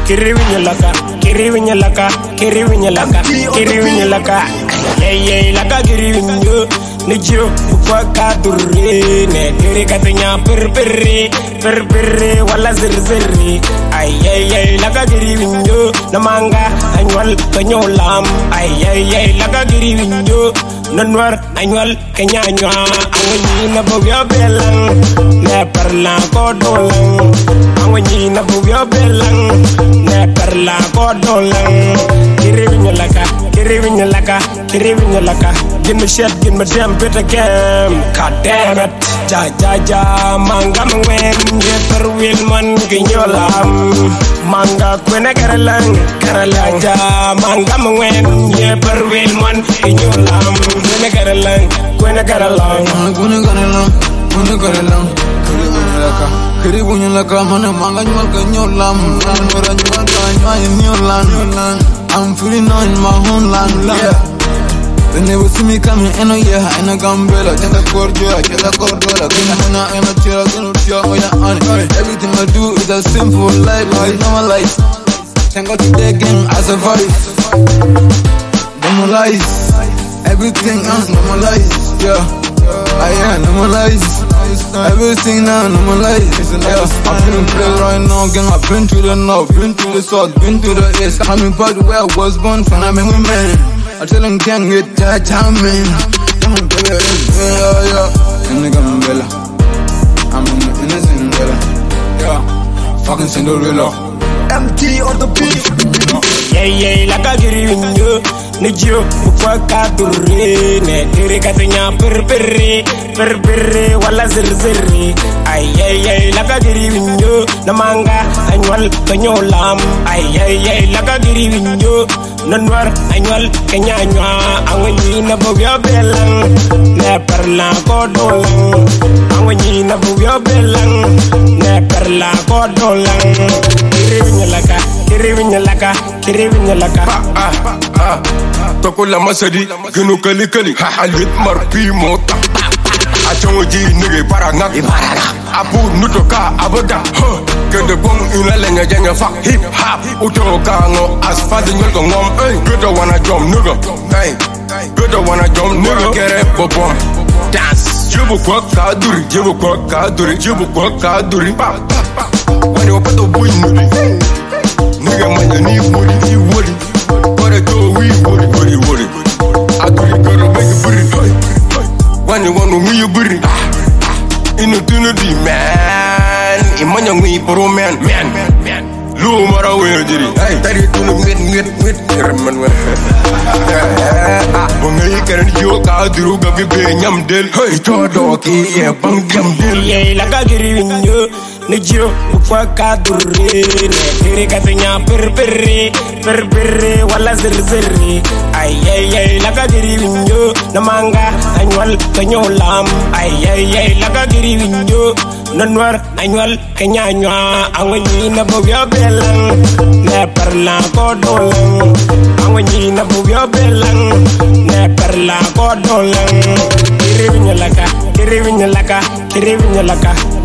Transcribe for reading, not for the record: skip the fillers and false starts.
kirivinyalaka, kirivinyalaka, kirivinyalaka, kirivinyalaka. Yeah, laka kirivinyo. Nijo kwa kadure ne tere katanya per wala zir ay laka kirivinyo namanga annual kanyolam ay laka kirivinyo nanwar annual kanyanywa awani na bogyo belang ne parla ko dolang awani na bogyo belang ne parla ko dolang kirivinyalaka give me shit, give me damn bit of game. God damn it. Ja, manga mwen, ye per will man ginyolam. Manga kwena karalang. Ja, manga mwen, ye per will man ginyolam. Kwena karalang. Kiribunyalaka, mana manga nyual ginyolam. I'm feeling on my homeland, yeah. They never see me coming in a year, in a gambella, just a cordial, in a chair, everything I do is a simple life, normalize. Thank God today again, I survive. Normalize, everything else normalize, yeah. I normalize. Everything now normalize, yeah. I've been in play right now, gang. I've been to the north, been to the south, been to the east. Coming back to where I was born from, I'm in women. I tell them can't get that time, man. Come on, baby, yeah. In the gambella, I'm in the Cinderella, yeah. Fucking Cinderella. MT on the beat. Yeah, laka kirivinyo. Nijo kwa kadure ne tere katanya per wala zir ay laka kirivinyo namanga annual kanyolam ay laka kirivinyo nanwar annual kanyanywa awani na bogyo belang ne parla ko dolang awani na bogyo belang ne parla ko dolang kirivinyalaka Toko la masadi, geno kali halit marpi mota. Achongo ji nige parangak, apu nutoka abada. Gende bong ina lenga jenga fuck hip hop. Utoka ngo asfalt nyolko ngom. Gede wana jom nigga, gede wana jom nigga. Kere bobom, dance. Jibu kwa kaduri. Wani wapato bui nudi. Nigga manya ni wodi. Kore to we wodi. Aduri kore make buri. Wani wanu mi buri. Inu tunudi man. Imanya ngi poro man. Lu mara we jiri. Tari tunu mit reman we. Bongai karen yo ka duru ga be nyam del. To do ki e bang nyam del. Ye laka kirivinyo. Nijo kwa kadure ne tere katanya per wala zir ay laka kirivinyo namanga annual kanyolam ay laka kirivinyo nanwar annual kanyanywa awani na bogyo belang ne parla ko dolang awani na bogyo belang ne parla ko dolang kirivinyalaka